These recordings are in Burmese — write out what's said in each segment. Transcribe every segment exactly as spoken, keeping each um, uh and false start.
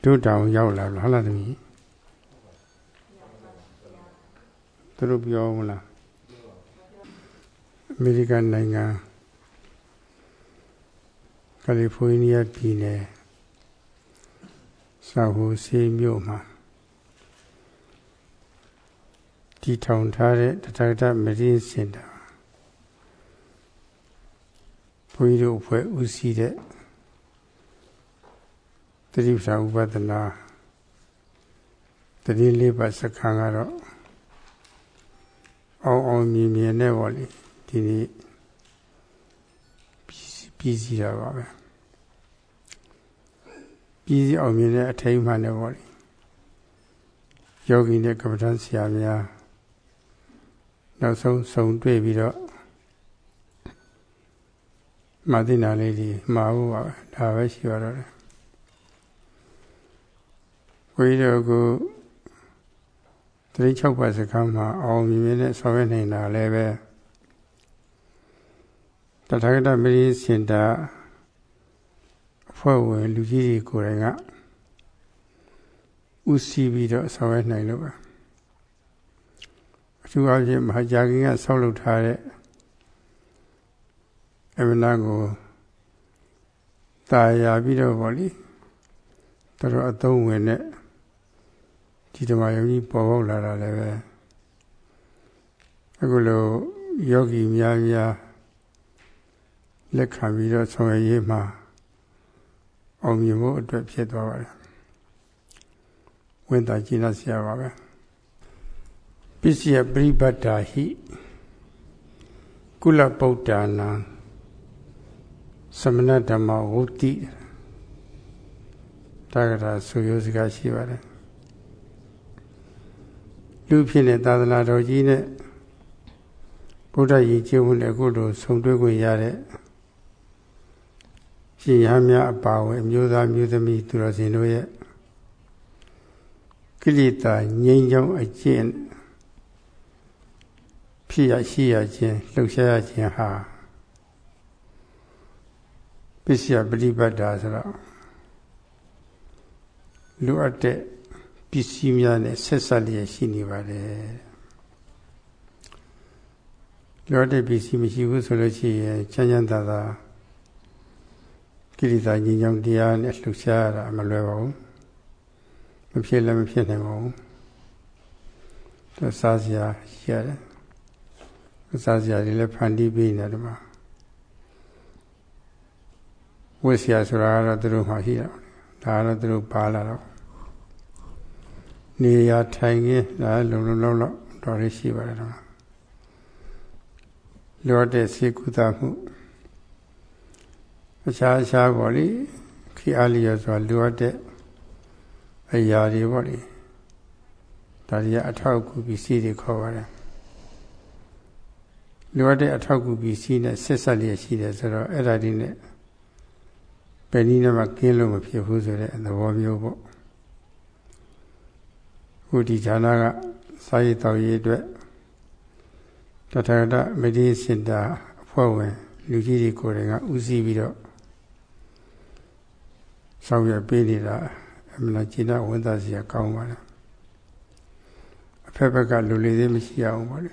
တို့တောင်ရောက်လာလားလားသမီးသူတို့ပြောမလားအမေရိကန်နိုင်ငံကယ်လီဖိုးနီးယားပြည်နယ်ဆာဟိုဆေးမြို့မှာတည်ထောင်ထားတဲ့တထာဂတမရင်းစင်တာဘုန်းကြီးတို့အဖွဲ့ဦးစီးတဲ့သတိပ္ပံဥပဒနာတတိလေးပါစခန်းကတော့အောင်အောင်မြင်မြင်နဲ့ပေါ့လေဒီနေ့ပြည်စည်းတာပါပဲပြည်စည်းအောင်မြင်တဲ့အထိမ်းအမှန်နဲ့ပေါ့လေယောဂီနဲ့ကမ္မဋ္ဌာန်းဆရာများနောက်ဆုံးဆုံတွေ့ပြီးတော့မသိနာလေးဒီမှာဖို့ပါပဲဒါပဲရှိပါတော့တယ်ဘုရားတော်ကတတိ၆ပါးစကားမှာအောင်မြင်မြင်နဲ့ဆောင်ရွက်နိုင်တာလည်းပဲတထာဂတမရင်းစင်တာအဖွဲ့ဝင်လူကြီးတွေကိုယ်တိုင်ကဥစီပြီးတော့ဆောင်ရွက်နိုင်လို့ပဲအထူးအားဖြင့်မဟာကြာခင်ကဆောက်လုပ်ထားတဲ့အမနာကိုတာယာပြီးတော့ဗောလေတော်အသုံးဝင်တဲ့ဒီဓမ္မယုံကြီးပေါ်ပေါက်လာတာလည်းပဲအခုလိုယောဂီများများလက်ခံပြီးတော့ဆောင်ရွက်ရေးမှာအောင်မြင်ဖို့အတွက်ဖြစ်သွားပါတယ်ဝန်တာကျင်းဆရာပါပဲပစ္စယပရိပတ်တာဟိကုလပုဒ္ဒါနံသမဏဓမ္မဝုတိတာဂတာဆိုရိုးစကားရှိပါတယ်လူဖြစ်တဲ့သာသနာတော်ကြီးနဲ့ဗုဒ္ဓရည်ကျင့်မှုနဲ့အခုလိုဆုံတွေ့ခွင့်ရတဲ့ရှင်ရဟန်းများအပါအဝင်အမျိုးသားမျိုးသမီးသူတော်စင်တို့ရဲ့ကိလေသာငြိမ်းချမ်းအကျင့်ဖြစ်ရရှိရခြင်းလှုပ်ရှားရခြင်းဟာပစ္စယပฏิပတ်တာဆိုတော့လူအပ်တဲ့ပစ္စည်းများနဲ့ဆက်ဆက်လျက်ရှိနေပါတယ်လူအပ်တဲ့ပစ္စည်းမရှိဘူးဆိုလို့ရှိရင်ချမ်းချမ်းသာသာကိလေသာငြိမ်းချမ်းတရားနဲ့လှုပ်ရှားရတာမလွယ်ပါဘူးမဖြစ်လည်းမဖြစ်နိုင်ပါဘူးသူစားစရာရှိရတယ်စားစရာတွေလည်းဖန်တီးပေးနေတယ်မှာဝိဆရာဆိုတာကတော့သူတို့မှရှိတာဒါကတော့သူတို့ပါလာတော့နေရာထိုင်ခင်းဒါလုံလုံလောက်လောက်တော်ရရှိပါတယ်တော့လောတဲ့စေကုသမှုအခြားအခြားပေါ့လေခိအားလျောဆိုတာလိုအပ်တဲ့အရာတွေပေါ့လေဒါတွေအထောက်အကူပစ္စည်းတွေခေါ်ပါတယ်လိုအပ်တဲ့အထောက်အကူပစ္စည်းနဲ့ဆက်ဆက်လျက်ရှိတယ်ဆိုတော့အဲ့ဒါဒီနဲ့ဘယ်နည်းနဲ့မှကင်းလို့မဖြစ်ဘူးဆိုတဲ့သဘောမျိုးပေါ့ခုဒီဌာနကစာရေးတော်ရေးအတွက်တထာဂတမရင်းစင်တာအဖွဲ့ဝင်လူကြီးတွေကိုယ်တိုင်ကဦးစီးပြီးတော့ဆောင်ရွက်ပေးနေတာအမှန်တရားဝန်သားစီကောင်းပါလားအဖက်ဖက်ကလူလေးသေးမရှိအောင်ပါလေ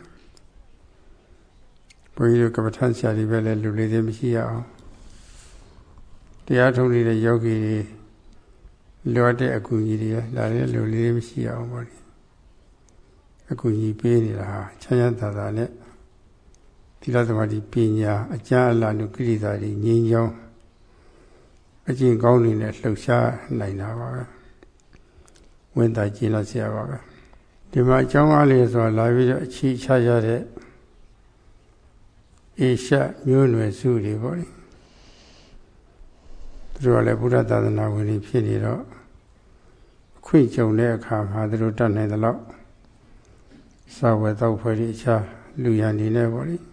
ဘုန်းကြီးတို့ကမ္မထဆရာတွေပဲလည်းလူလေးသေးမရှိအောင်တရားထုံးနေတဲ့ယောဂီတွေလွတ်တဲ့အကူကြီးတွေဒါလည်းလူလေးမရှိအောင်ပါလေအကူကြီးပေးနေတာဟာချမ်းချမ်းသာသာနဲ့သီလသမာဓိပညာအကျဉ်းအလာနုကိရိတာတွေငြိမ်းချမ်းအကျင့်ကောင်းတွေနဲ့လှုပ်ရှားနိုင်တာပါပဲဝန်တာကျင်းလို့ဆရာပါပဲဒီမှာအကြောင်းအားလေးဆိုလာပြီးတော့အချီချရတဲ့အေရှမျိုးနွယ်စုတွေပေါ့လေသူတို့ကလည်းဘုရားသာသနာဝင်ဖြစ်နေတော့အခွင့်ကြုံတဲ့အခါမှာသူတို့တတ်နိုင်သလောက်စာဝတ်တော့ဖွဲ့ပြီးအခြားလူရန်နေနဲ့ပေါ့လေ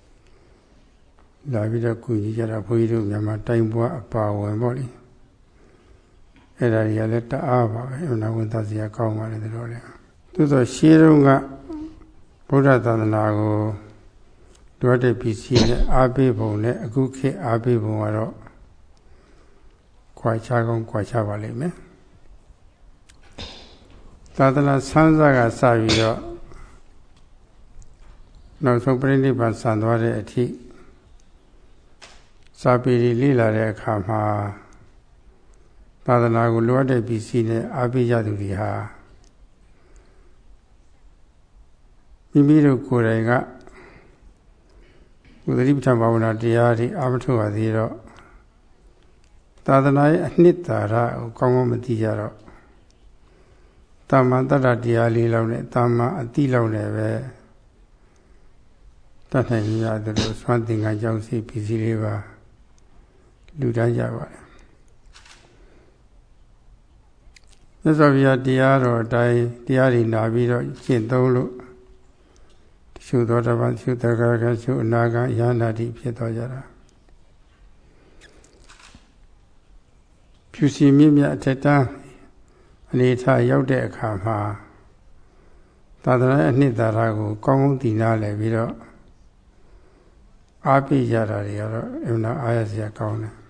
လာပြီးတော့ကုညီကြတာဘုန်းကြီးတို့မြန်မာတိုင်းပွားအပါဝင်ပေါ့လေအဲ့ဒါကြီးလည်းတအားပါပဲအနာဝန်သားစရာကောင်းပါတယ်သူတို့လည်းသို့သောရှေးတုန်းကဗုဒ္ဓသာသနာကိုတွတ်တဲ့ပစ္စည်းနဲ့အားပေးပုံနဲ့အခုခေတ်အားပေးပုံကတော့ခွာခြားကောင်းခွာခြားပါလိမ့်မယ်သာသနာဆန်းစားကစပြီးတော့နောက်ဆုံးပြိဋိဘံဆံသွားတဲ့အထိစာပေတွေလေ့လာတဲ့အခါမှာသာသနာကိုလိုအပ်တဲ့ပစ္စည်းနဲ့အားပေးကြသူတွေဟာမိမိတို့ကိုယ်တိုင်ကဥဒိပဋ္ဌာန်ဘာဝနာတရားတွေအားမထုတ်ရသေးတော့သာသနာရဲ့အနှစ်သာရကိုကောင်းကောင်းမသိကြတော့တာမန်တတ္တတရားလေးလောက်နဲ့တာမန်အတိလောက်နဲ့ပဲတတ်နိုင်ရသလိုစွမ်းသင်္ကန်းကြောင့်စီပစ္စည်းလေးပါလူတန်းကြပါတယ်မြတ်စွာဘုရားတရားတော်အတိုင်းတရားတွေနာပြီးတော့ကျင့်သုံးလို့တချို့သောတပန်တချို့တက္ကရာတချို့အနာဂံယန္တာတိဖြစ်သွားကြတာဖြူစီမြင့်မြတ်အထက်တန်းအနေထားရောက်တဲ့အခါမှာသာသနာ့အနှစ်သာရကိုကောင်းကောင်းသိနာလည်ပြီးတော့အားပေးကြတာတွေကတော့အမှန်အားရစရာကောင်းတယ်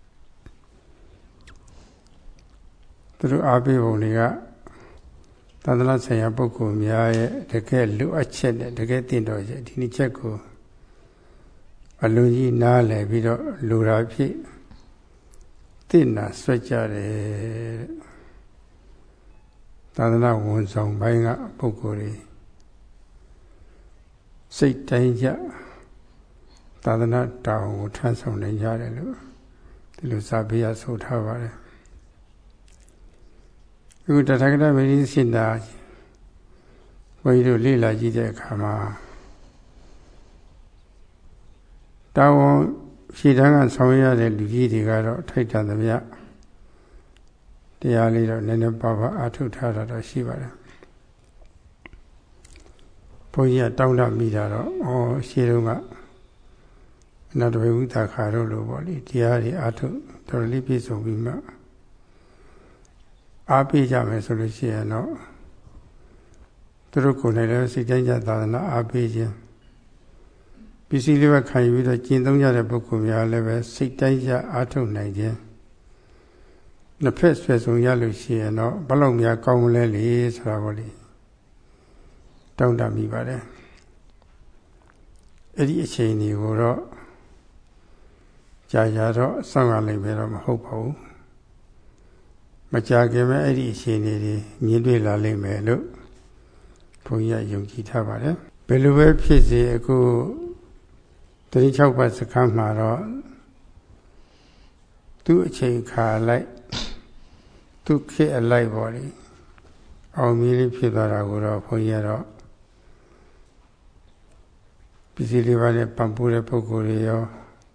သူတို့အားပေးပုံတွေကသာသနာ့ဆိုင်ရာပုဂ္ဂိုလ်များရဲ့တကယ်လိုအပ်ချက်နဲ့တကယ်တင့်တော်ချက်ဒီနှစ်ချက်ကိုအလုံးကြီးနားလည်ပြီးတော့လိုတာဖြစ်တင့်နာဆွဲကြတယ်သာသနာဝန်ဆောင်ပိုင်းကပုဂ္ဂိုလ်တွေစိတ်တိုင်းကြသာသနာတောင်းကိုထမ်းဆောင်နိုင်ကြတယ်လို့ဒီလိုစာပေရဆိုထားပါတယ်အခုတထာဂတမေရိစင်တာဘုန်းကြီးတို့လေ့လာကြည့်တဲ့အခါမှာတောင်းဖြေတန်းကဆောင်ရတဲ့လူကြီးတွေကတော့ထိုက်တန်သမျှတရားလေးတော့နည်းနည်းပါးပါးအားထုတ်ထားတာတော့ရှိပါတယ်ဘုန်းကြီးကတောင်းတမိတာတော့ဩရှင်းတော့ကအနာတဝိဝိသခါတို့လိုပေါ့လေတရားတွေအားထုတ်တော်တော်လေးပြည့်စုံပြီးမှအားပေးကြမယ်ဆိုလို့ရှိရင်တော့သူတို့ကိုယ်နဲ့လည်းစိတ်တိုင်းကြသာသနာအားပေးခြင်းပစ္စည်းလေးပဲခံယူပြီးတော့ကျင့်သုံးကြတဲ့ပုဂ္ဂိုလ်များလည်းပဲစိတ်တိုင်းကြအားထုတ်နိုင်ခြင်းနှစ်ဖက်ဆွဲဆောင်ရလို့ရှိရင်တော့ဘလောက်များကောင်းမလဲလေဆိုတာပေါ့လေတောင်းတမိပါတယ်အဲ့ဒီအချိန်တွေကိုတော့ကြာကြာတော့စောင့်ရလိမ့်မယ်တော့မဟုတ်ပါဘူးမကြာခင်မဲ့အဲ့ဒီအချိန်တွေမြင်တွေ့လာလိမ့်မယ်လို့ဘုန်းကြီးကယုံကြည်ထားပါတယ်ဘယ်လိုပဲဖြစ်စေအခုသတိ၆ပါးစခန်းမှာတော့သူ့အချိန်ခါလိုက်သူ့ခေတ်အလိုက်ပေါ့လေအောင်မြင်လေးဖြစ်သွားတာကိုတော့ဘုန်းကြီးကတော့ပစ္စည်းလေးပါးနဲ့ပံ့ပိုးတဲ့ပုဂ္ဂိုလ်တွေရော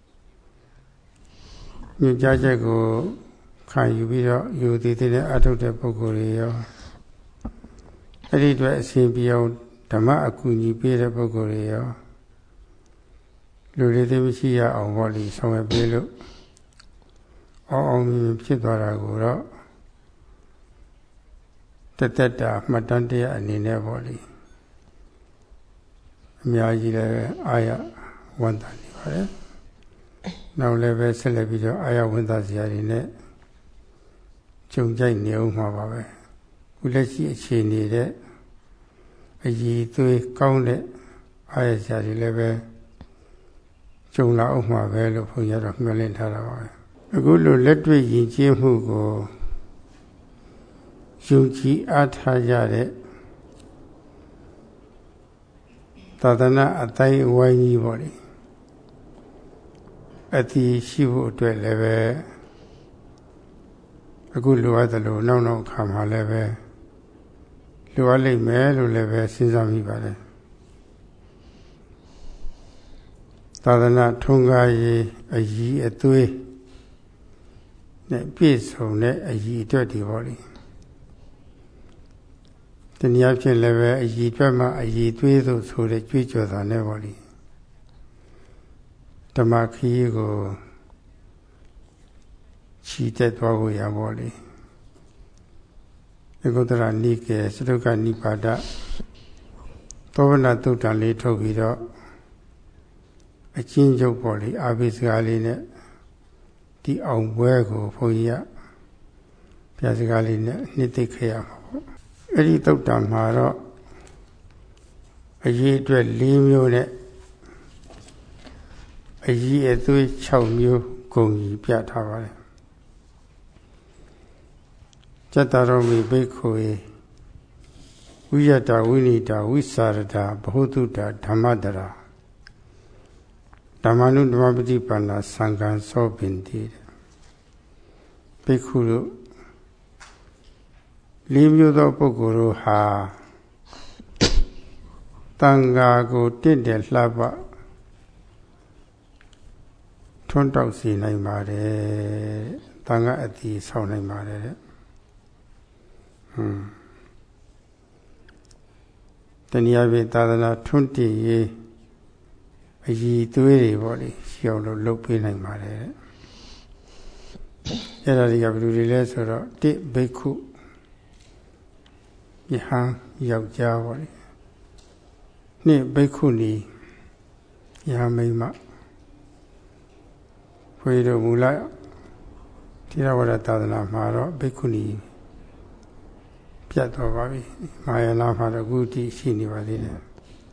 ညွှန်ကြားချက်ကိုခံယူပြီးတော့ယူတည်တဲ့အထုတ်တဲ့ပုဂ္ဂိုလ်တွေရောအဲ့ဒီအတွက်အစဉ်ပြေအောင်ဓမ္မအကူအညီပေးတဲ့ပုဂ္ဂိုလ်တွေရောလူတွေသိမရှိရအောင်ပေါ့လေဆောင်ရွက်ပေးလို့အောင်အောင်ဖြစ်သွားတာကိုတော့တသက်တာမှတ်တမ်းတရားအနေနဲ့ပေါ့လေအများကြီးလည်းအာရဝန်တာနေပါတယ်နောက်လည်းပဲဆက်လက်ပြီးတော့အာရဝန်တာစရာတွေနဲ့ကြုံကြိုက်နေအောင်မှာပါပဲခုလက်ရှိအခြေအနေတဲ့အည်သွေးကောင်းတဲ့အာရစရာတွေလည်းပဲကြုံလာအောင်မှာပဲလို့ဘုန်းကြီးကတော့မျှော်လင့်ထားတာပါပဲအခုလိုလက်တွေ့ယဉ်ကျေးမှုကိုယုံကြည်အားထားကြတဲ့သာသနာအတိုင်းအဝိုင်းကြီးပေါ့လေအတိရှိဖို့အတွက်လည်းပဲအခုလိုအပ်တယ်လို့နောက်နောက်ခါမှာလည်းပဲလိုအပ်လိမ့်မယ်လို့လည်းပဲစဉ်းစားမိပါတယ်သာသနာထွန်းကားရေးအည်အသွေးနဲ့ပြည့်စုံတဲ့အည်အတွက်တွေပေါ့လေတနည်းအားဖြင့်လည်းပဲအည်အတွက်မှအည်သွေးသို့ဆိုတဲ့ကြွေးကြော်တာနဲ့ပေါ့လေဓမ္မခရီးကိုချီတက်သွားဖို့ရပေါ့လေဧကုတ္တရနိကေစတုကနိပါဒသောဝနာသုတ်တံလေးထုတ်ပြီးတော့အချင်းချုပ်ပေါ့လေအာဘိစကားလေးနဲ့ဒီအောင်ပွဲကိုဘုန်းကြီးကပြစကားလေးနဲ့နှစ်သိခဲ့ရမှာပေါ့အဲ့ဒီသုတ်တံမှာတော့အရေးအတွက်၄မျိုးနဲ့အရေးအသွေး၆မျိုးဂုဏ်ကြီးပြထားပါတယ်ကျတ္တရောမိဘိက္ခုေဝိယတဝိနိတာဝိသရတာဘဟုတုတာဓမ္မတရာဓမ္မနုဓမ္မပฏิပန္နာသံဃံသောပင်တိဘိက္ခုတို့လေးမျိုးသောပုဂ္ဂိုလ်တို့ဟာတန်ဃာကိုတင့်တယ်လှပထွန်းတောက်စေနိုင်ပါတယ်တန်ဃာအတိဆောင်းနိုင်ပါတယ်တဲ့ဟွန်းတနည်းအားဖြင့်သာသနာထွန်းတည်ရေးအည်သွေးတွေပေါ့လေရှောင်လို့လုပ်ပေးနိုင်ပါတယ်တဲ့အဲ့ဒါတွေကဘယ်လိုတွေလဲဆိုတော့တိဘိက္ခုယဟန်ယောက်ျားပေါ့လေနှစ်ဘိက္ခုနီယဟမိန်းမခွေတို့မူလတိရဝရသာသနာမှာတော့ဘိက္ခုနီပြတ်တော်ပါပြီမာယနာမှာတော့အခုတိရှိနေပါသေးတယ်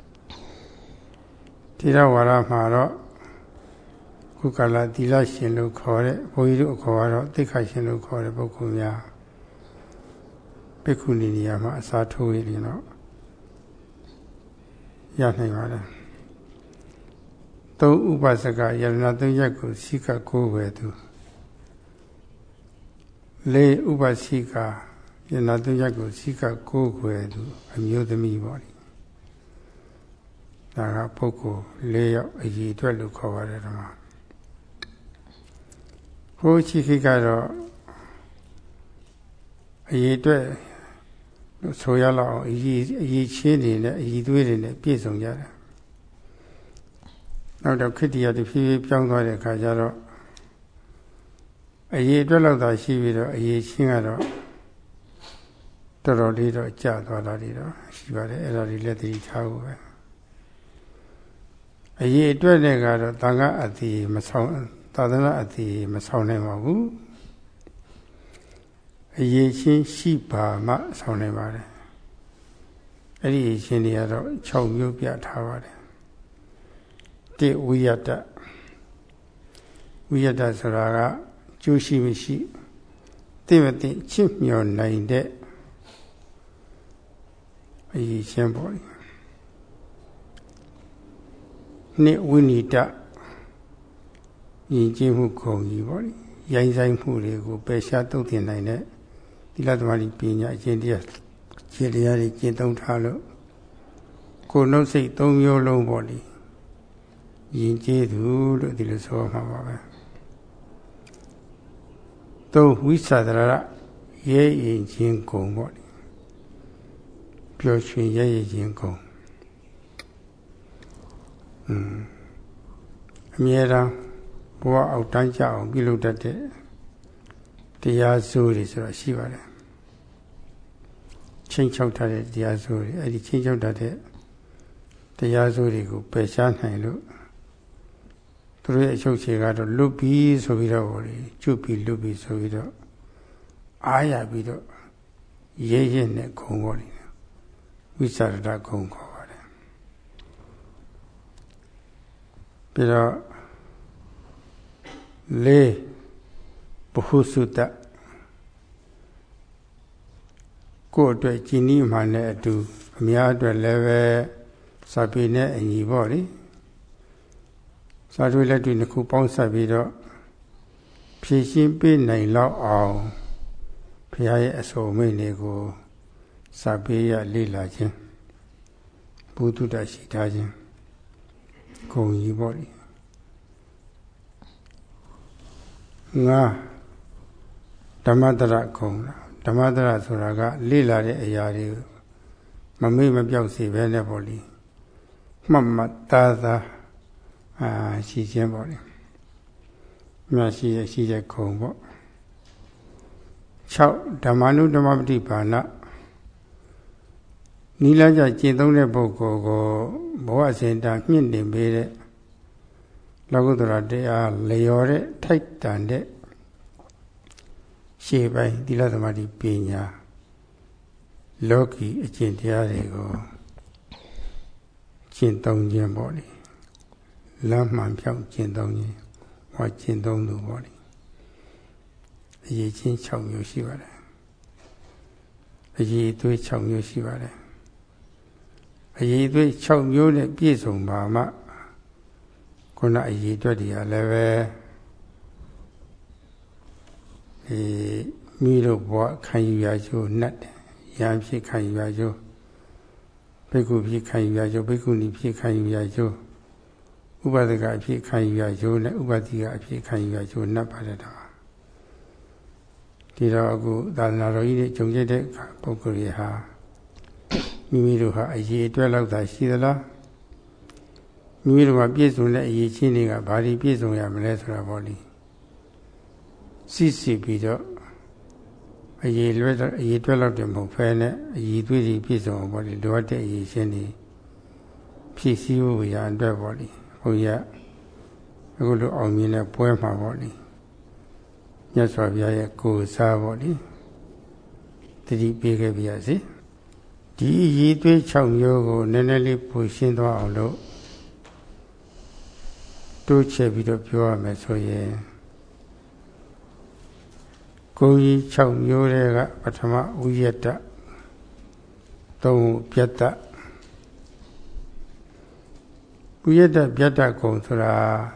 တိရဝရမှာတော့ခုကလာသီလရှင်လို့ခေါ်တဲ့ဘုန်းကြီးတို့ခေါ်ရတော့သိက္ခာရှင်လို့ခေါ်တဲ့ပုဂ္ဂိုလ်များဘိက္ခုနီနေရာမှာအစာထိုးရည်တော့ရနိုင်ပါတယ်သုံးဥပစကယရဏသုံးရက်ကိုစိကကိုးဝယ်သူလေးဥပစိကယရဏသုံးရက်ကိုစိကကိုးဝယ်သူအမျိုးသမီးပေါ့လေဒါကပုဂ္ဂိုလ်၄ယောက်အည်အတွက်လို့ခေါ်ပါတယ်ဓမ္မဟိုချိခိကတော့အည်အတွက်ဆိုရလောက်အည်အည်ချင်းတွေနဲ့အည်သွေးတွေနဲ့ပြည့်စုံကြတယ်နောက်တော့ခေတ္တရတဖြည်းဖြည်းပြောင်းသွားတဲ့အခါကျတော့အည်အတွက်လောက်သာရှိပြီးတော့အည်ချင်းကတော့တော်တော်လေးတော့ကျသွားတာတွေတော့ရှိပါတယ်အဲ့ဒါတွေလည်းသတိထားဖို့ပဲအည်အတွက်နဲ့ကတော့သံဃာအတိမဆောင်သာသနာအတိမဆောင်နိုင်ပါဘူးအည်ချင်းရှိပါမှဆောင်နိုင်ပါတယ်အဲ့ဒီအည်ချင်းတွေကတော့၆မျိုးပြထားပါတယ်တိဝိယတဝိယတဆိုတာကကျိုးရှိမရှိသိမသိချစ်မြော်နိုင်တဲ့အည်ချင်းပေါ့နိဝိနိတယဉ်ကျေးမှုဂုဏ်ကြီးပေါ့ရိုင်းဆိုင်မှုတွေကိုပယ်ရှားသုတ်တင်နိုင်တဲ့သီလသမာဓိပညာအကျင့်တရားခြေတရားတွေကျင့်သုံးထားလို့ကိုယ်နှုတ်စိတ်သုံးမျိုးလုံးပေါ့လေယဉ်ကျေးသူလို့ဒီလိုဆိုမှာပါပဲသုံးဝိသဒရရဲရင်ချင်းဂုဏ်ပေါ့လေပျော်ရွှင်ရဲရင်ချင်းဂုဏ်อืมအမြဲတမ်းဘဝအောက်တန်းကြအောင်ပြုလုပ်တတ်တဲ့တရားစိုးတွေဆိုတာရှိပါတယ်ချင်းချောက်ထားတဲ့တရားစိုးတွေအဲ့ဒီချင်းချောက်တတ်တဲ့တရားစိုးတွေကိုပယ်ရှားနိုင်လို့သူတို့ရဲ့အချုပ်ချေကတော့လွတ်ပြီးဆိုပြီးတော့ဟိုလေကျွတ်ပြီးလွတ်ပြီးဆိုပြီးတော့အားရပြီးတော့ရဲရဲနဲ့ဂုံပေါ်နေဝိသရတဂုံခေါ်ပါတယ်ပြီးတော့လေးဘဟုစုတကိုယ်အတွက်ကြည်နီးမှနဲ့အတူအများအတွက်လည်းပဲစာပေနဲ့အညီပေါ့လေစာတွေလက်တွေနှစ်ခုပေါင်းဆက်ပြီးတော့ဖြည့်ရှင်းပေးနိုင်လောက်အောင်ဘုရားရဲ့အဆိုအမိန့်တွေကိုစာပေရလေ့လာခြင်းဘုဒ္ဓတရှိထားခြင်းဂုဏ်ကြီးပေါ့လေငါဓမ္မတရဂုံဓမ္မတရဆိုတာကလေ့လာတဲ့အရာတွေမမေ့မပြောက်စေပဲနဲ့ပေါ့လေမှတ်မှတ်သားသားအာရှိခြင်းပေါ့လေမြတ်ရှိရရှိတဲ့ဂုံပေါ့၆ဓမ္မနုဓမ္မပฏิပါဏနိလကြကျင့်သုံးတဲ့ပုဂ္ဂိုလ်ကိုဘဝစဉ်တာမြင့်တင်ပေးတဲ့လောကုတ္တရာတရားလျော်တဲ့ထိုက်တန်တဲ့ရှေ့ပိုင်းသီလသမာဓိပညာလောကီအကျင့်တရားတွေကိုကျင့်သုံးခြင်းပေါ့လေလမ်းမှန်ဖြောင့်ကျင့်သုံးခြင်းဟောကျင့်သုံးသူပေါ့လေအရေးချင်း၆မျိုးရှိပါတယ်အရေးအသွေး၆မျိုးရှိပါတယ်အရေးအသွေး၆မျိုးနဲ့ပြည့်စုံပါမှခုနအရေးအတွက်တွေကလည်းပဲဒီမိတို့ဘဝခံယူရကျိုးနဲ့ရံဖြစ်ခံယူရကျိုးဘိက္ခုဖြစ်ခံယူရကျိုးဘိက္ခုနီဖြစ်ခံယူရကျိုးဥပဒကအဖြစ်ခံယူရကျိုးနဲ့ဥပတိကအဖြစ်ခံယူရကျိုးနဲ့ပါတယ်တော့ဒီတော့အခုသာသနာတော်ကြီးတွေဂျုံကျတဲ့ပုဂ္ဂိုလ်တွေဟာမိမိတို့ဟာအရေးအတွက်လောက်သာရှိသလားမိမိတို့မှာပြည့်စုံတဲ့အရေးချင်းတွေကဘာတွေပြည့်စုံရမလဲဆိုတာပေါ့လေစစ်စစ်ပြီးတော့အရေးလွဲတော့အရေးအတွက်လောက်တယ်မဟုတ်ဖဲနဲ့အရေးသွေးတွေပြည့်စုံအောင်ပေါ့လေလိုအပ်တဲ့အရေးချင်းတွေဖြည့်ဆည်းဖို့ရအတွက်ပေါ့လေဘုရားအခုလိုအောင်မြင်တဲ့ပွဲမှာပေါ့လေမြတ်စွာဘုရားရဲ့ကိုယ်စားပေါ့လေတတိပေးခဲ့ပြရစီဒီရည်သွေး၆မျိုးကိုနည်းနည်းလေးပူရှင်းသွားအောင်လို့တိုးချဲ့ပြီးတော့ပြောရမယ်ဆိုရင်ကိုယ်ကြီး၆မျိုးတွေကပထမဥယျတသုံးပြတ္တဥယျတပြတ္တကုံဆိုတာ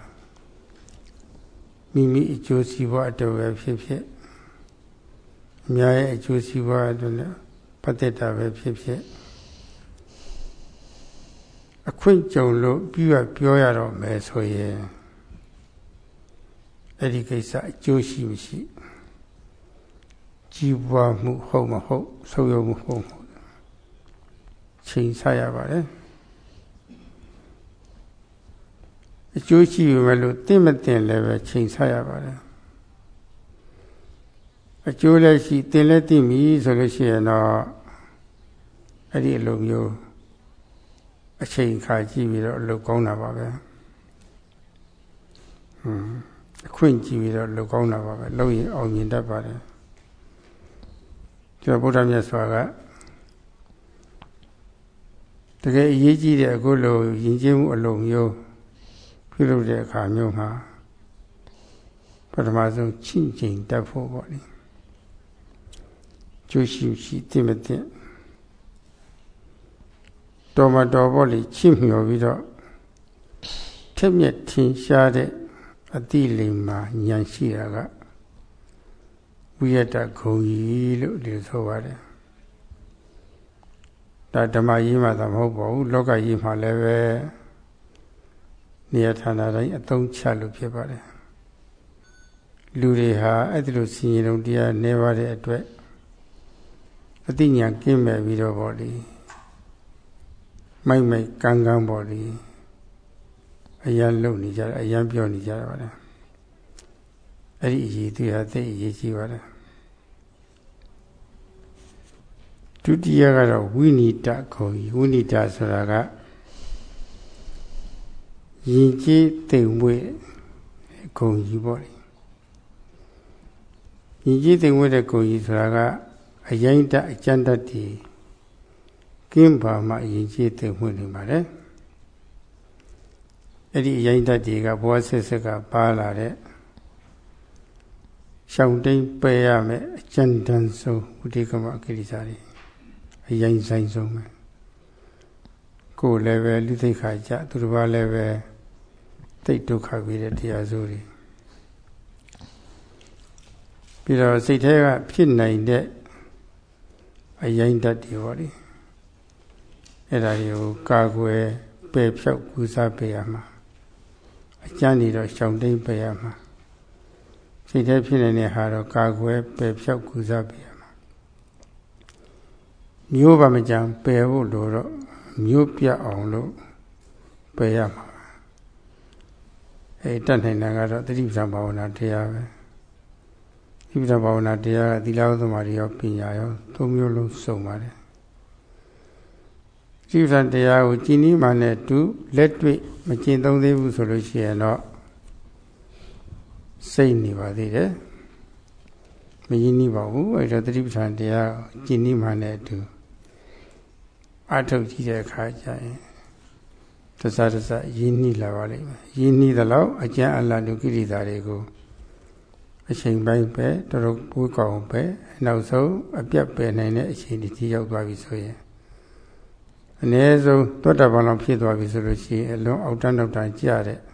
မိမိအကျိုးစီးပွားအတွက်ပဲဖြစ်ဖြစ်အများရဲ့အကျိုးစီးပွားအတွက်လည်းပတ်သက်တာပဲဖြစ်ဖြစ်အခွင့်ကြုံလို့ပြီးရပြောရတော့မယ်ဆိုရင်အဲ့ဒီကိစ္စအကျိုးရှိမရှိကြီးပွားမှုဟုတ်မဟုတ်ဆုံးယုံမှုဟုတ်မဟုတ်ချိန်ဆရပါတယ်အကျိုးရှိပြီမဲ့လို့သိမသိလည်းပဲချိန်ဆရပါတယ်အကျိုးလည်းရှိသိလည်းသိပြီဆိုလို့ရှိရင်တော့အဲ့ဒီအလိုမျိုးအချိန်ခါကြည့်ပြီးတော့အလုပ်ကောင်းတာပါပဲဟွန်းအခွင့်ကြည့်ပြီးတော့အလုပ်ကောင်းတာပါပဲလုပ်ရင်အောင်မြင်တတ်ပါတယ်ကျွန်တော်ဗုဒ္ဓမြတ်စွာကတကယ်အရေးကြီးတဲ့အခုလိုယဉ်ကျေးမှုအလုံးမျိုးပြုလုပ်တဲ့အခါမျိုးမှာပထမဆုံးချင့်ချိန်တတ်ဖို့ပေါ့လေကျိုးရှိရှိသိမသိတော်မတော်ပေါ့လေချင့်မြော်ပြီးတော့ထက်မြက်ထင်ရှားတဲ့အတိလိမ္မာဉာဏ်ရှိတာကဝိယတဂုံကြီးလို့ဒီဆိုပါတယ်ဒါဓမ္မရေးမှာသာမဟုတ်ပါဘူးလောကရေးမှာလည်းပဲနေရာဌာနတိုင်းအသုံးချလို့ဖြစ်ပါတယ်လူတွေဟာအဲ့ဒီလိုစီရင်လုံးတရားနေပါတဲ့အတွက်အတိညာကင်းမဲ့ပြီးတော့ပေါ့လေမိုက်မိုက်ကန်းကန်းပေါ့လေအရန်လုံနေကြတယ်အရန်ပြောနေကြတယ်ပါတယ်အဲ့ဒီအရေးသူဟာသိအရေးကြီးပါတယ်ဒုတိယကတော့ဝိနိတခေါ်ကြီးဝိနိတဆိုတာကယဉ်ကျေးသိမ်မွေ့ဂုံကြီးပေါ့လေယဉ်ကျေးသိမ်မွေ့တဲ့ဂုံကြီးဆိုတာကအရင်တအကျဉ်းတတ်တည်ကင်းပါမှယဉ်ကျေးသိမ်မွေ့နေပါတယ်အဲ့ဒီအရင်တတ်တည်ကဘဝဆက်ဆက်ကပါလာတဲ့ရှောင်းတိန်ပယ်ရမယ်အကျဉ်းတန်းဆုံးဝိတိကမကိရိစာတွေအရင်ဆိုင်ဆုံးပဲကိုယ်လည်းပဲလူသိက္ခာကြသူတစ်ပါးလည်းပဲသိဒုက္ခပြီးတဲ့တရားစိုးတွေပြီးတော့စိတ်ထဲကဖြစ်နိုင်တဲ့အရင်တတ်တွေပေါ့လေအဲ့ဒါတွေကိုကာကွယ်ပယ်ဖြောက်ကူစားပေးရမှာအကျဉ်းနေတော့ရှောင်တိန်ပယ်ရမှာစိတ်ထဲဖြစ်နေတဲ့ဟာတော့ကာကွယ်ပယ်ဖြောက်ကူစားပေးရမှာမျိုးပါမကြံပယ်ဖို့လို့တော့မျိုးပြအောင်လို့ပယ်ရမှာအဲတတ်နိုင်တာကတော့သတိပဋ္ဌာန်ဘာဝနာတရားပဲသတိပဋ္ဌာန်ဘာဝနာတရားကသီလသမာဓိရောပညာရောသုံးမျိုးလုံးစုံပါတယ်သတိပဋ္ဌာန်တရားကိုကျင့်နည်းမှနဲ့တူလက်တွေ့မကျင့်သုံးသေးဘူးဆိုလို့ရှိရင်တော့စိတ်နေပါသေးတယ်မရင်းနှီးပါဘူးအဲဒါသတိပဋ္ဌာန်တရားကျင့်နည်းမှနဲ့တူထုတ်ကြည့်တဲ့အခါကျရင်တစားတစားရင်းနှီးလာပါလိမ့်မယ်ရင်းနှီးသလောက်အကျဉ်းအလတ်တို့ကိရိတာတွေကိုအချိန်ပိုင်းပဲတော်တော်ပိုးကောင်းပဲနောက်ဆုံးအပြတ်ပယ်နိုင်တဲ့အချိန်ဒီရောက်သွားပြီဆိုရင်အနည်းဆုံးသောတာပန်လောက်ဖြစ်သွားပြီဆိုလို့ရှိရင်အလွန်အောက်တန်းနောက်တန်းကြ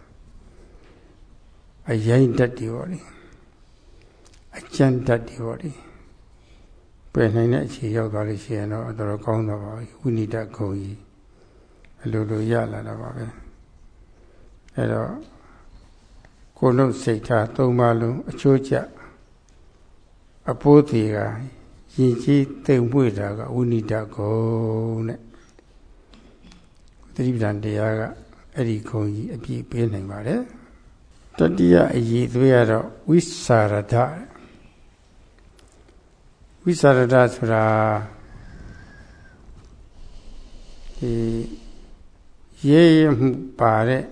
တဲ့အရင်တတ်တွေပေါ့လေအကျဉ်းတတ်တွေပေါ့လေပယ်နိုင်တဲ့အချိန်ရောက်သွားလို့ရှိရင်တော့တော်တော်ကောင်းသွားပါပြီဝိနိဒဂုံကြီးအလိုလိုရလာတာပါပဲအဲ့တော့ကိုယ်လုံးစိတ်ထားသုံးပါလုံးအချိုးကျအပိုးသေးကရင်ကြီးသိမ်မွေ့တာကဝိနိဒဂုံနဲ့သတိပဋ္ဌာန်တရားကအဲ့ဒီဂုံကြီးအပြည့်ပေးနိုင်ပါတယ်တတိယအရေးသွေးရတော့ဝိสารဒဝိสารဒဆိုတာဒီရဲရမှုပါတဲ့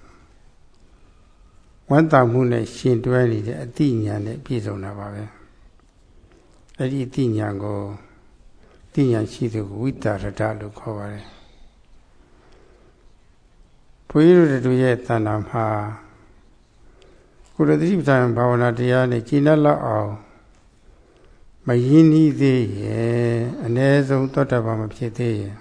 ဝမ်းသာမှုနဲ့ရှင်တွဲနေတဲ့အတိညာနဲ့ပြည့်စုံတာပါပဲအဲ့ဒီအတိညာကိုအတိညာရှိသူကိုဝိตารဒလို့ခေါ်ပါတယ်ဘုရားတို့ရဲ့တဏ္ဍာမှာကိုယ်တတိပဋ္ဌာန်ဘာဝနာတရားနဲ့ကျင့်တတ်လောက်အောင်မရင်းနှီးသေးရဲ့အ ਨੇ ဆုံးသောတာပန်မဖြစ်သေးရဲ့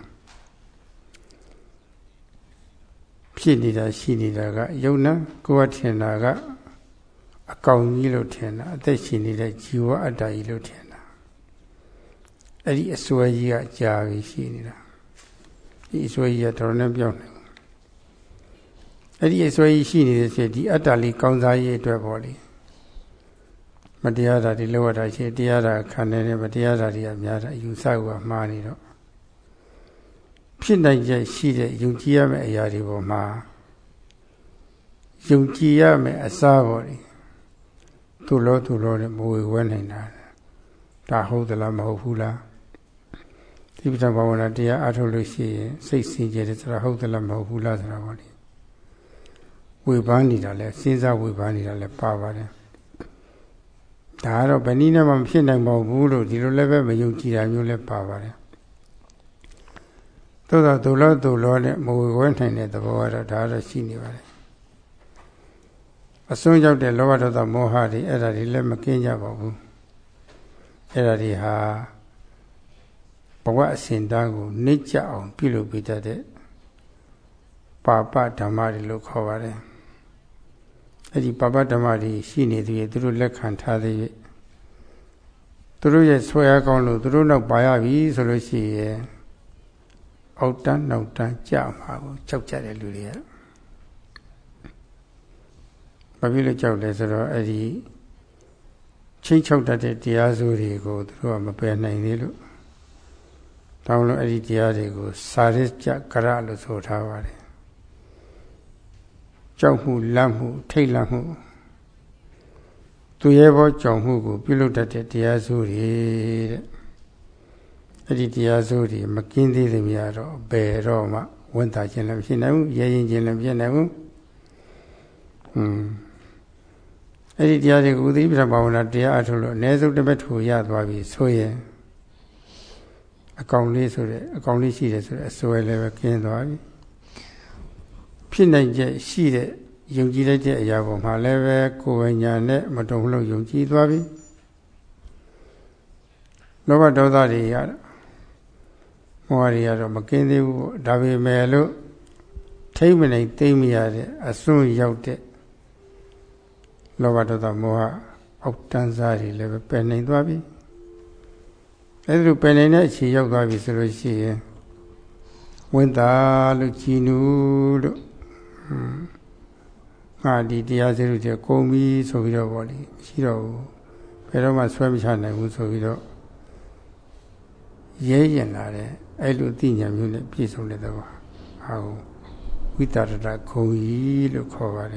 ဖြစ်နေတာရှိနေတာကယုံနာကိုယ်ကထင်တာကအကောင်ကြီးလို့ထင်တာအသက်ရှင်နေတဲ့ဇီဝအတ္တကြီးလို့ထင်တာအဲ့ဒီအစွဲကြီးကကြာပြီရှိနေတာဒီအစွဲကြီးကတော်တော်နဲ့ပြောင်းနေအဲ့ဒီအစွဲကြီးရှိနေတဲ့ဆိုဒီအတ္တလေးကောင်းစားရေးအတွက်ပေါ့လေမတရားတာဒီလောကတာရှိတရားတာခံနေတဲ့မတရားတာတွေကများတာအယူဆကမှားနေတော့ဖြစ်နိုင်ချက်ရှိတဲ့ယုံကြည်ရမယ့်အရာတွေပေါ်မှာယုံကြည်ရမယ့်အစားပေါ့လေသူလောသူလောနဲ့မဝေဝဲနိုင်တာဒါဟုတ်သလားမဟုတ်ဘူးလားဒီပဋ္ဌာန်းဘာဝနာတရားအားထုတ်လို့ရှိရင်စိတ်စင်ကြယ်တယ်ဆိုတာဟုတ်သလားမဟုတ်ဘူးလားဆိုတာပေါ့လေဝေဖန်နေတာလဲစဉ်းစားဝေဖန်နေတာလဲပါပါတယ်ဒါကတော့ဘယ်နည်းနဲ့မှမဖြစ်နိုင်ပါဘူးလို့ဒီလိုလည်းပဲမယုံကြည်တာမျိုးလဲပါပါတယ်သို့သောဒုလောဒုလောနဲ့မဝေဝဲနိုင်တဲ့သဘောကတော့ဒါတော့ရှိနေပါတယ်အစွန်းရောက်တဲ့လောဘဒေါသမောဟတွေအဲ့ဒါတွေလည်းမကင်းကြပါဘူးအဲ့ဒါတွေဟာဘဝအစဉ်တန်းကိုနှိမ့်ချအောင်ပြုလုပ်ပေးတတ်တဲ့ပါပဓမ္မတွေလို့ခေါ်ပါတယ်အဲ့ဒီပါပဓမ္မတွေရှိနေသေးရဲ့သူတို့လက်ခံထားသေးရဲ့သူတို့ရဲ့ဆွဲအားကောင်းလို့သူတို့နောက်ပါရပြီဆိုလို့ရှိရင်အောက်တန်းနောက်တန်းကြမှာကိုကြောက်ကြတဲ့လူတွေကဘာဖြစ်လို့ကြောက်လဲဆိုတော့အဲ့ဒီချင်းချောက်တတ်တဲ့တရားစုတွေကိုသူတို့ကမပယ်နိုင်သေးလို့တောင်းလို့အဲ့ဒီတရားတွေကိုစာရစ်ကြကရလို့ဆိုထားပါတယ်ကြောက်မှုလန့်မှုထိတ်လန့်မှုသူရဲ့ဘောကြောင့်မှုကိုပြုလုပ်တတ်တဲ့တရားစုတွေတဲ့အဲ့ဒီတရားစုတွေမကင်းသေးသည်များတော့ဘယ်တော့မှဝန်တာခြင်းလည်းဖြစ်နိုင်ဘူးရဲရင်ခြင်းလည်းဖြစ်နိုင်ဘူးဟွန်းအဲ့ဒီတရားတွေကိုသီပ္ပံဘာဝနာတရားအထုတ်လို့အ ਨੇ ဆုံးတစ်ပတ်ထူရသွားပြီဆိုရင်အကောင်လေးဆိုတဲ့အကောင်လေးရှိတယ်ဆိုတဲ့အစွဲလည်းပဲကင်းသွားပြီဖြစ်နိုင်ချက်ရှိတဲ့ယုံကြည်လိုက်တဲ့အရာပေါ်မှာလည်းပဲကိုယ်ဝိညာဉ်နဲ့မတုံ့လို့ယုံကြည်သွားပြီလောဘဒေါသတွေရမောဟတွေရတော့မကင်းသေးဘူးပေါ့ဒါပေမဲ့လို့ထိမ့်မနိုင်သိမ့်မရတဲ့အစွန်းရောက်တဲ့လောဘဒေါသမောဟအောက်တန်းစားတွေလည်းပဲပယ်နိုင်သွားပြီအဲဒီလိုပယ်နိုင်တဲ့အခြေရောက်သွားပြီဆိုလို့ရှိရင်ဝင်တာလို့ကြည်နူးလို့ငါဒီတရားစရုပ်တွေကုန်ပြီဆိုပြီးတော့ဗောလေရှိတော့ဘယ်တော့မှဆွဲမချနိုင်ဘူးဆိုပြီးတော့ရဲရင်လာတဲ့အဲ့လိုအသိဉာဏ်မျိုးနဲ့ပြည့်စုံတဲ့သဘောဟာဝိတရတခုံကြီးလို့ခေါ်ပါတယ်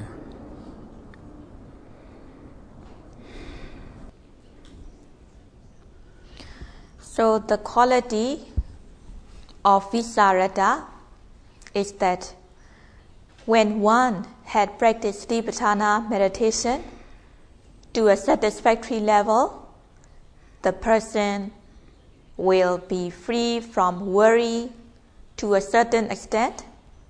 So the quality of Visarada is that when one had practiced Vipassana meditation to a satisfactory level, the person will be free from worry, to a certain extent.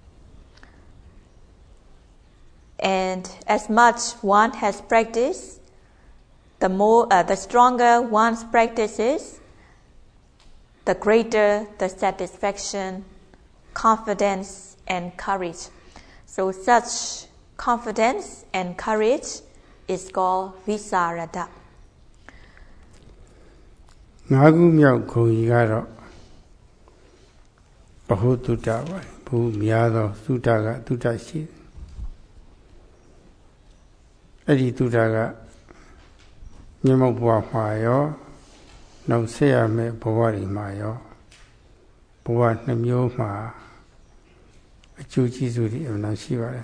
And as much one has practiced, the more, uh, the stronger one's practice is, the greater the satisfaction, confidence, and courage. So such confidence and courage is called Visarada. ငါးခုမြောက်ဂုဏ်ကြီးကတော့ဘဟုတုတ္တပါဘုများသောသုတ္တကသုတ္တရှိအဲ့ဒီသုတ္တကမျက်မှောက်ဘဝမှာရောနောက်ဆက်ရမယ့်ဘဝတွေမှာရောဘဝနှမျိုးမှာအကျိုးကျေးဇူးတွေအမှန်ရှိပါတယ်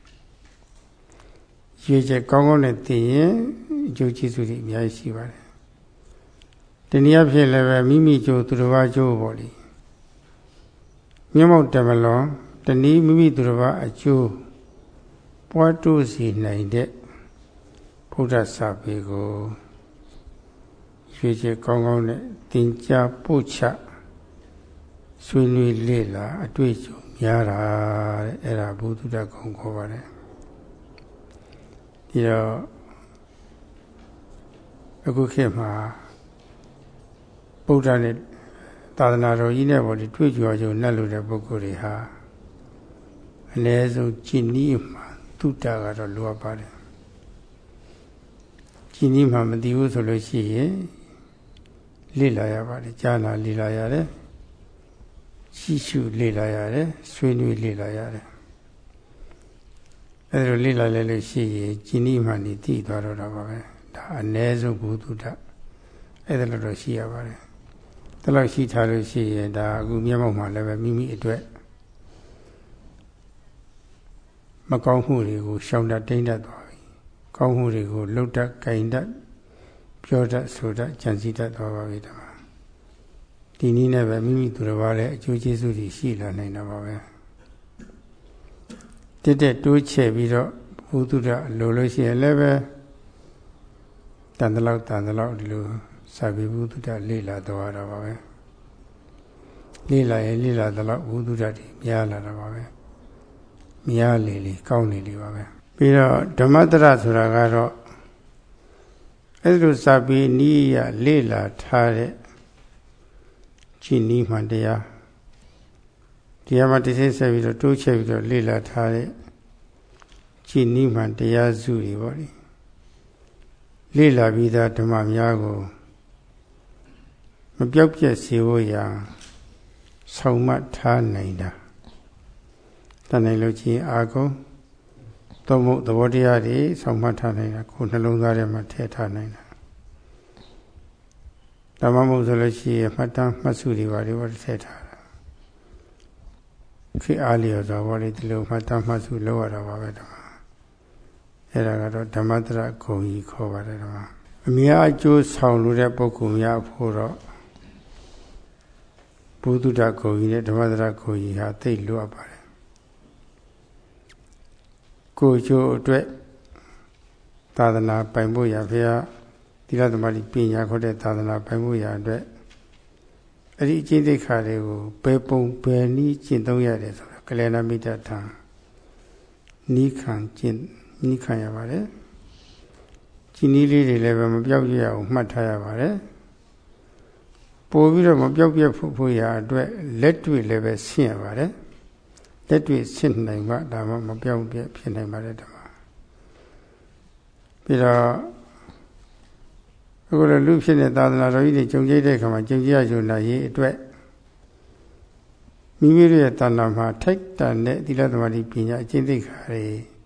ရွေးချက်ကောင်းကောင်းနဲ့သိရင်အကျိုးကျေးဇူးတွေအများကြီးရှိပါတယ်တနည်းအားဖြင့်လည်းပဲမိမိကျိုးသူတစ်ပါးကျိုးပေါ့လေမျက်မှောက်တမလွန်တနည်းမိမိသူတစ်ပါးအကျိုးပွားတိုးစီနိုင်တဲ့ဘုရားစာပေကိုရွေးချက်ကောင်းကောင်းနဲ့သင်ကြားပို့ချဆွေးနွေးလေ့လာအတွေ့အကြုံများတာတဲ့အဲ့ဒါဘုသူတ္တကုံခေါ်ပါတယ်ဒီတော့အခုခေတ်မှာဗုဒ္ဓနဲ့သာသနာတော်ကြီးနဲ့ပေါ့ဒီတွေ့ကြွကြုံနဲ့လို့တဲ့ပုဂ္ဂိုလ်တွေဟာအနည်းဆုံးကျင့်နည်းမှာသုတ္တကတော့လိုအပ်ပါတယ်ကျင့်နည်းမှာမသိဘူးဆိုလို့ရှိရင်လေ့လာရပါတယ်ကြားနာလေ့လာရတယ်ရှိရှုလေ့လာရတယ်ဆွေးနွေးလေ့လာရတယ်အဲဒါလေ့လာလဲလို့ရှိရင်ကျင့်နည်းမှနေသိသွားတော့တာပါပဲဒါအနည်းဆုံးဘုသူတ္တအဲဒါလို့တော့ရှိရပါတယ်ဒါလို့ရှိထားလို့ရှိရင်ဒါအခုမျက်မှောက်မှာလည်းပဲမိမိအတွက်မကောင်းမှုတွေကိုရှောင်တတ်တိမ့်တတ်သွားပြီကောင်းမှုတွေကိုလှုပ်တတ်ကြင်တတ်ပြောတတ်ဆိုတတ်ကြံစည်တတ်သွားပါပြီဒါဒီနည်းနဲ့ပဲမိမိသူတစ်ပါးလည်းအကျိုးကျေးဇူးတွေရှိလာနိုင်တာပါပဲတက်တက်တိုးချဲ့ပြီးတော့ဘုသူတ္တလိုလို့ရှိရင်လည်းပဲတန်တလောက်တန်တလောက်ဒီလိုစာပေဘုသူတ္တလေ့လာသွားတာပါပဲလေ့လာရင်လေ့လာသလောက်ဘုသူတ္တတွေများလာတာပါပဲများလေလေကောင်းလေလေပါပဲပြီးတော့ဓမ္မတရဆိုတာကတော့အဲ့ဒီလိုစာပေနည်းရလေ့လာထားတဲ့ကျင့်နည်းမှန်တရားတရားမှတစ်ဆင့်ဆက်ပြီးတော့တိုးချဲ့ပြီးတော့လေ့လာထားတဲ့ကျင့်နည်းမှန်တရားစုတွေပေါ့လေလေ့လာပြီးသားဓမ္မများကိုမပြောက်ပြက်စေဖို့ရာဆောင်မှတ်ထားနိုင်တာတန်နိုင်လို့ချင်းအာကုန်သုံးဖို့သဘောတရားတွေဆောင်မှတ်ထားနိုင်တာကိုယ်နှလုံးသားထဲမှာထည့်ထားနိုင်တာဓမ္မမို့ဆိုလို့ရှိရင်မှတ်တမ်းမှတ်စုတွေပါတွေထည့်ထားတာခေအားလျော်စွာဘောလေးဒီလိုမှတ်တမ်းမှတ်စုလုပ်ရတာပါပဲဓမ္မအဲ့ဒါကတော့ဓမ္မတရဂုံကြီးခေါ်ပါတယ်ဓမ္မအများအကျိုးဆောင်လို့တဲ့ပုဂ္ဂိုလ်များဖို့တော့ဘုသူတ္တဂုံကြီးနဲ့ဓမ္မတရဂုံကြီးဟာသိလို့အပ်ပါတယ်ကိုယ်ကျိုးအတွက်သာသနာပိုင်ဖို့ရဖေဟာသီလသမารိပညာခေါ်တဲ့သာသနာပိုင်ဖို့ရအတွက်အဲ့ဒီအကျင့်သိက္ခာတွေကိုဘယ်ပုံဘယ်နည်းကျင့်သုံးရတယ်ဆိုတာကလျာဏမိတ္တထံနိခံကျင့်နိခံရပါတယ်ကျင့်နည်းလေးတွေလည်းပဲမပြောက်ပြရအောင်မှတ်ထားရပါတယ်ပို့ပြီးတော့မပြောက်ပြဖို့ဖို့ရအတွက်လက်တွေ့လည်းပဲဆင့်ရပါတယ်လက်တွေ့ဆင့်နိုင်မှဒါမှမပြောက်ပြဖြစ်နိုင်ပါတယ်ဓမ္မပြီးတော့အခုလိုလူဖြစ်တဲ့သာသနာတော်ကြီးတွေကြုံကြိတ်တဲ့အခါမှာကြုံကြရယူနာရေးအတွက်မိမိတို့ရဲ့တဏ္ဍာမှာထိုက်တန်တဲ့သီလသမารိပညာအကျင့်သိက္ခာတွေ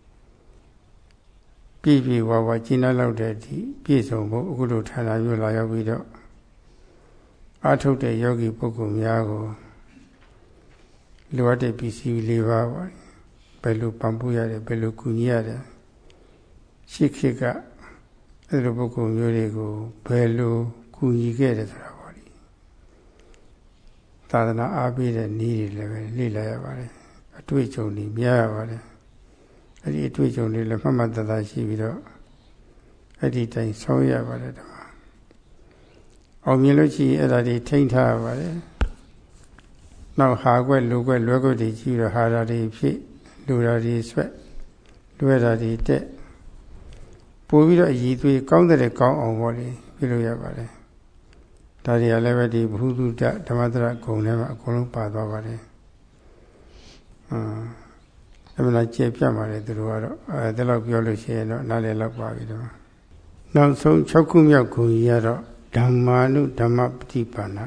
ပြည့်ပြည့်ဝဝကျင့်လောက်တဲ့အထိပြည့်စုံဖို့အခုလိုဌာနမျိုးလာရောက်ပြီးတော့အာထုတ်တဲ့ယောဂီပုဂ္ဂိုလ်များကိုလိုအပ်တဲ့ပစ္စည်းလေးပါးပါဘယ်လိုပံ့ပိုးရတယ်ဘယ်လိုကူညီရတယ်ရှိခေတ်ကအဲ့လိုပုဂ္ဂိုလ်မျိုးတွေကိုဘယ်လိုကူညီခဲ့တယ်ဆိုတာပေါ့လေသာသနာအားပေးတဲ့နည်းတွေလည်းပဲလေ့လာရပါတယ်အတွေ့အကြုံတွေများရပါတယ်အဲ့ဒီအတွေ့အကြုံတွေလည်းမှတ်မှတ်သားသားရှိပြီးတော့အဲ့ဒီတိုင်းဆောင်ရပါတယ်ဓမ္မအောင်မြင်လို့ရှိရင်အဲ့ဒါတွေထိန်းထားရပါတယ်နောက်ဟာကွက်လူကွက်လွယ်ကွက်တွေကြီးတော့ဟာတာတွေဖြစ်လူတာတွေဆွဲလွယ်တာတွေတက်ပို့ပြီးတော့အည်သွေးကောင်းတဲ့ကောင်းအောင်ပေါ့လေပြုလို့ရပါတယ်ဒါတွေကလည်းပဲဒီဘုဟုတုတ္တဓမ္မတရဂုံထဲမှာအကုန်လုံးပါသွားပါတယ်အာအမှန်တရားကျေပြတ်ပါတယ်သူတို့ကတော့အဲဒီလောက်ပြောလို့ရှိရင်တော့နားလည်လောက်ပါပြီတော့နောက်ဆုံး၆ခုမြောက်ဂုံကြီးကတော့ဓမ္မာနုဓမ္မပฏิပါဏ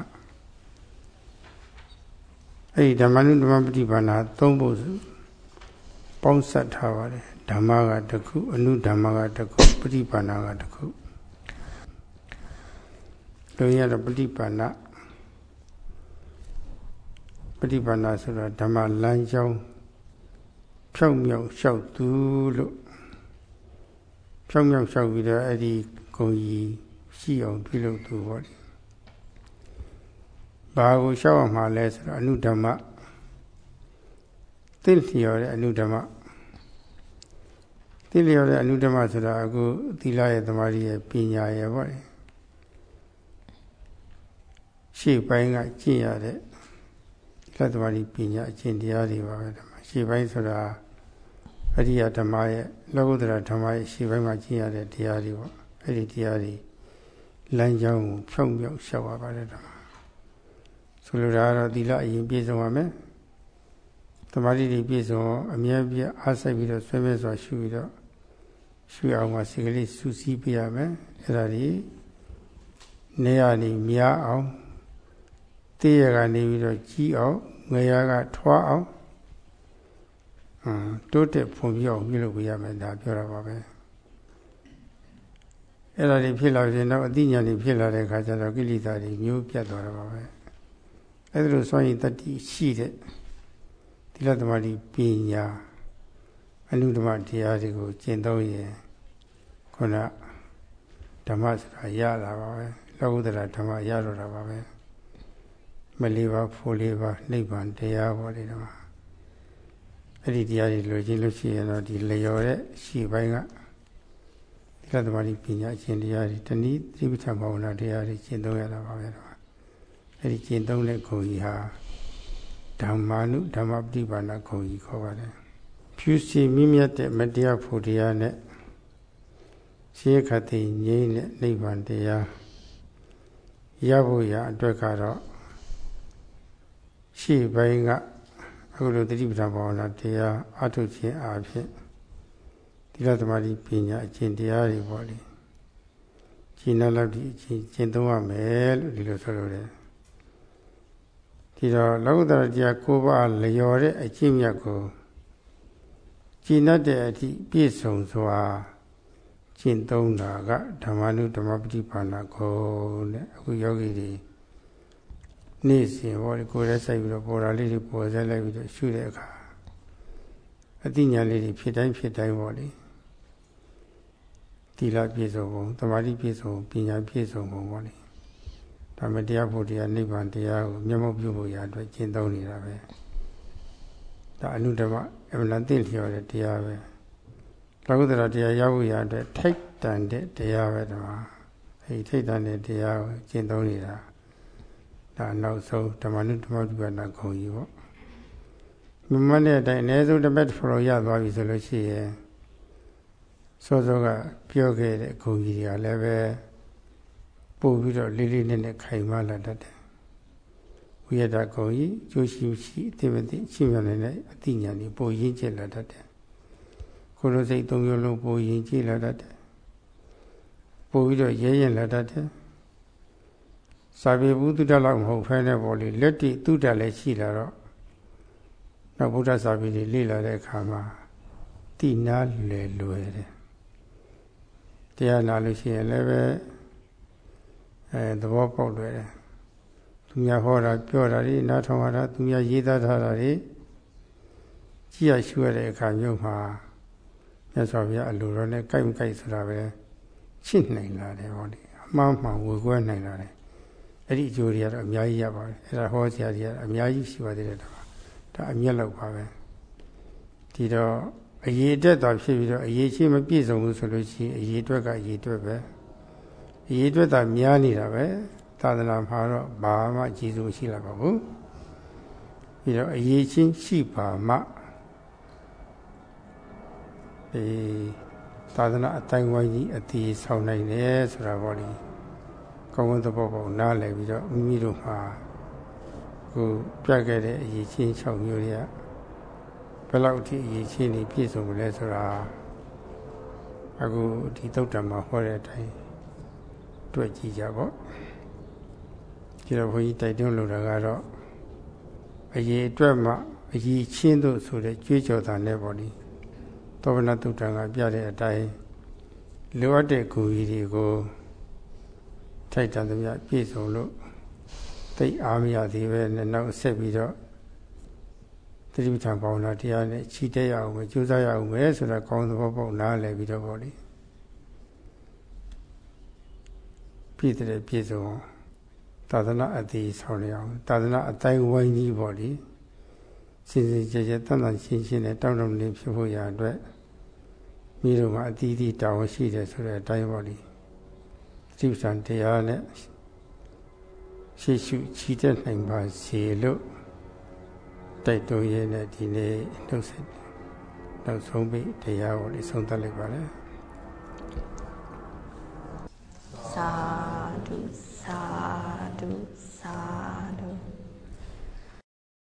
အဲဒီဓမ္မာနုဓမ္မပฏิပါဏသုံးဖို့ပေါင်းစပ်ထားပါတယ်ဓမ္မကတစ်ခုအနုဓမ္မကတစ်ခုပฏิပါဏကတစ်ခုတို့ရတော့ပฏิပါဏပฏิပါဏဆိုတော့ဓမ္မလမ်းကြောင်းဖြောက်မြောက်လျှောက်သူလို့ဖြောက်မြောက်လျှောက်ပြီးတော့အဲ့ဒီဂုံကြီးရှိအောင်ပြုလုပ်သူပေါ့လေဘာကိုလျှောက်အောင်မှာလဲဆိုတော့အနုဓမ္မသိလျော်တဲ့အနုဓမ္မသိလျော်တဲ့အနုဓမ္မဆိုတာအခုသီလရဲ့သမာဓိရဲ့ပညာရဲ့ပေါ့လေရှေ့ပိုင်းကကျင့်ရတဲ့သတ္တဝါဒီပညာအကျင့်တရားတွေပါပဲဓမ္မရှေ့ပိုင်းဆိုတာအရိယဓမ္မရဲ့လောကုတ္တရာဓမ္မရဲ့ရှေ့ပိုင်းမှာကျင့်ရတဲ့တရားတွေပေါ့အဲ့ဒီတရားတွေလမ်းကြောင်းကိုဖြောင့်မြောက်လျှောက်ရပါတယ်ဓမ္မဆိုလိုတာကတော့သီလအရင်ပြည့်စုံရမယ်သမာဓိတွေပြည့်စုံအမြဲပြည့်အားစိုက်ပြီးတော့ဆွေးမဲစွာရှုပြီးတော့ရှုအောင်မှာစိတ်ကလေးစူးစီးပြရမယ်အဲ့ဒါတွေနေရာနေများအောင်တေးရကနေပြီးတော့ကြီးအောင်ငရကထွားအောင်အင်းတိုးတက်ဖွံ့ဖြိုးအောင်ပြုလုပ်ပြရမယ်ဒါပြောတာပါပဲအဲ့ဒါတွေဖြစ်လာရင်တော့အသိဉာဏ်တွေဖြစ်လာတဲ့အခါကျတော့ကိလေသာတွေမျိုးပြတ်သွားတာပါပဲအဲ့ဒါလိုစွန့်ရည်တတ္တိရှိတဲ့သီလသမာဓိပညာအနုဓမ္မတရားတွေကိုကျင့်သုံးရင်ခုနဓမ္မဆိုတာရလာပါပဲလောကုတ္တရာဓမ္မရတော့တာပါပဲမလေးပါဖို့လေးပါနိဗ္ဗာန်တရားပေါ်လေတော့အဲ့ဒီတရားတွေလိုချင်လို့ရှိရင်တော့ဒီလျော်တဲ့ရှေ့ပိုင်းကသီလသမာဓိပညာအရှင်တရားတွေတနည်းသတိပဋ္ဌာန်ဘာဝနာတရားတွေကျင့်သုံးရတာပါပဲတော့အဲ့ဒီကျင့်သုံးတဲ့ဂုံကြီးဟာဓမ္မာနုဓမ္မပฏิပါဏဂုံကြီးခေါ်ပါတယ်ဖြူစီမြင့်မြတ်တဲ့မတရားဖို့တရားနဲ့ရှေးခတ်သိငြိမ်းတဲ့နိဗ္ဗာန်တရားရဖို့ရအတွက်ကတော့ရှေ့ပိုင်းကအခုလိုသတိပဋ္ဌာန်ဘာဝနာတရားအထုခြင်းအားဖြင့်သီလသမာဓိပညာအကျင့်တရားတွေပေါ့လေကျင့်နာလောက်ဒီအကျင့်ကျင့်သုံးရမယ်လို့ဒီလိုဆိုလိုတယ်ဒီတော့လောကုတ္တရာတရား၉ပါးလျော်တဲ့အကျင့်မြတ်ကိုကျင့်တတ်တဲ့အထိပြည့်စုံစွာကျင့်သုံးတာကဓမ္မနုဓမ္မပฏิပါဏကိုတဲ့အခုယောဂီတွေနေ့စဉ်ဟောဒီကိုယ်ရဲဆိုင်ပြီးတော့ပေါ်တာလေးတွေပေါ်ဆက်လိုက်ပြီးတော့ရှုတဲ့အခါအသိဉာဏ်လေးတွေဖြစ်တိုင်းဖြစ်တိုင်းပေါ့လေသီလပြည့်စုံပုံသမာဓိပြည့်စုံပညာပြည့်စုံပုံပေါ့လေဒါမှတရားဖို့တရားနိဗ္ဗာန်တရားကိုမျက်မှောက်ပြုဖို့ရအတွက်ကျင့်သုံးနေတာပဲဒါအနုဓမ္မအမှန်တန်သိလျော်တဲ့တရားပဲလောကုတ္တရာတရားရဖို့ရအတွက်ထိတ်တန်တဲ့တရားပဲတော့အဲဒီထိတ်တန်တဲ့တရားကိုကျင့်သုံးနေတာဒါနောက်ဆုံးဓမ္မနုဓမ္မပฏิပါဏဂုံကြီးပေါ့မမနဲ့အတိုင်းအနည်းဆုံးတစ်ပတ်ဖလို့ရသွားပြီဆိုလို့ရှိရင်စောစောကပြောခဲ့တဲ့ဂုံကြီးတွေကလည်းပဲပို့ပြီးတော့လေးလေးနက်နက်ခိုင်မာလာတတ်တယ်ဝိရဒဂုံကြီးကျိုးရှိရှိအသိမသိရှိမှလည်းအသိဉာဏ်ကြီးပို့ရင်းကျက်လာတတ်တယ်ကိုယ်လိုစိတ်သုံးမျိုးလုံးပို့ရင်းကျက်လာတတ်တယ်ပို့ပြီးတော့ရဲရင်လာတတ်တယ်စာပေဘုဒ္ဓလောက်မဟုတ်ဖဲနဲ့ပေါ့လေလက်တိသုတ္တလည်းရှိလာတော့နောက်ဗုဒ္ဓစာပေတွေလေ့လာတဲ့အခါမှာတိနာလွယ်လွယ်တယ်တရားနာလို့ရှိရင်လည်းပဲအဲသဘောပေါက်လွယ်တယ်သူများဟောတာပြောတာတွေနားထောင်ရတာသူများရေးသားထားတာတွေကြည့်ရရှုရတဲ့အခါမျိုးမှာမြတ်စွာဘုရားအလိုတော်နဲ့ကြိုက်မကြိုက်ဆိုတာပဲရှင်းနိုင်လာတယ်ဟောဒီအမှားမှန်ဝေခွဲနိုင်လာတယ်အဲ့ဒီအကျိုးတွေကတော့အများကြီးရပါတယ်အဲ့ဒါဟောဆရာကြီးကအများကြီးရှိပါသေးတယ်ဒါဒါအမျက်လောက်ပါပဲဒီတော့အရေးအတွက်သာဖြစ်ပြီးတော့အရေးချင်းမပြည့်စုံဘူးဆိုလို့ရှိရင်အရေးအတွက်ကအရေးအတွက်ပဲအရေးအတွက်သာများနေတာပဲသာသနာမှာတော့ဘာမှအကျေစုမရှိလာပါဘူးပြီးတော့အရေးချင်းရှိပါမှဒီသာသနာအတိုင်းဝိုင်းကြီးအတည်ဆောင်နိုင်တယ်ဆိုတာပေါ့လေကောင်းကောင်းသဘောပေါက်နားလည်ပြီးတော့မိမိတို့မှာကိုပြတ်ခဲ့တဲ့အရေးချင်း၆မျိုးတွေကဘယ်လောက်အထိအရေးချင်းနေပြည့်စုံမလဲဆိုတာအခုဒီသုတ်တံမှာဟောတဲ့အတိုင်းတွေ့ကြည့်ကြပေါ့ဒီတော့ဘုန်းကြီးတိုက်တွန်းလိုတာကတော့အရေးအတွက်မှအရေးချင်းတို့ဆိုတဲ့ကြွေးကြော်တာနဲ့ပေါ့လေသောဗနသုတ်တံကပြတဲ့အတိုင်းလိုအပ်တဲ့ဂုဏ်ကြီးတွေကိုထိုက်တန်သမျှပြည့်စုံလို့သိအားမရသေးပဲနဲ့နောက်ဆက်ပြီးတော့သတိပဋ္ဌာန်ဘာဝနာတရားနဲ့ခြိတက်ရအောင်ပဲကြိုးစားရအောင်ပဲဆိုတာကောင်းသဘောပေါက်နားလည်ပြီးတော့ပေါ့လေပြည့်တဲ့ပြည့်စုံသာသနာအတည်ဆောင်ရအောင်သာသနာအတိုင်းဝိုင်းကြီးပေါ့လေစင်စင်ကြဲကြဲတန်တန်ရှင်းရှင်းနဲ့တောင်းတနေဖြစ်ဖို့ရအတွက်မိတို့မှာအတီးတီးတောင်းရှိတယ်ဆိုတဲ့အတိုင်းပေါ့လေသတိပဋ္ဌာန်တရားနဲ့ရှိရှုချီးတက်နိုင်ပါစေလို့တိုက်တွန်းရတဲ့ဒီနေ့နှုတ်ဆက်နောက်ဆုံးပိတရားကိုလည်းဆုံးသတ်လိုက်ပါလေ